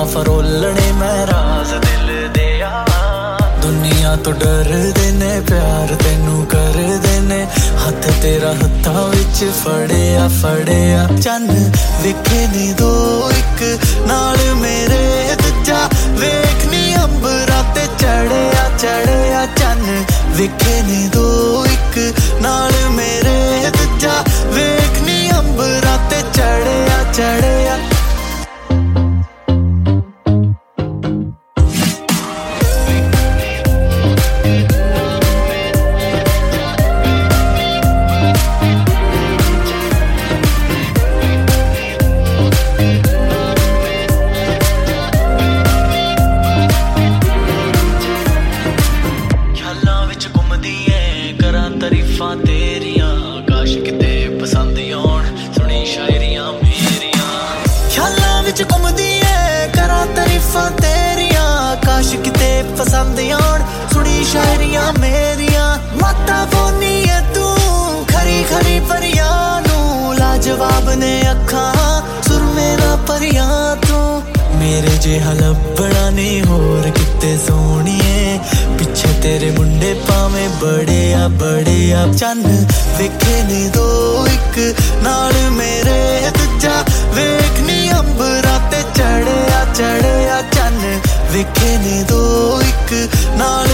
फरोलने मैं राज दिल दिया दुनिया तो डरदे ने प्यार तेनू करदे ने हथ तेरा हत्थां विच फड़िया फड़िया चन्न वेखे नी दो इक नाल मेरे दूजा वेखनी अंबरां ते चढ़िया चढ़िया चन्न वेखे नी दो इक नाल मेरे दूजा वेखनी अंबरां ते चढ़िया चढ़िया पसंद आउण सुनी शायरियां मेरियां माता बोनी है तू खरी खरी परियां नू लाजवाब ने अखां सुर मेरा परियां तू मेरे जेहा लब्बड़ा नहीं होर किते सोहणीए पिछे तेरे मुंडे पावे बड़िया बड़िया चन्न वेखे नी दो इक नाल मेरे दूजा वेखनी अंबरां ते चढ़िया चढ़िया चन्न वेखे नी दो इक नाल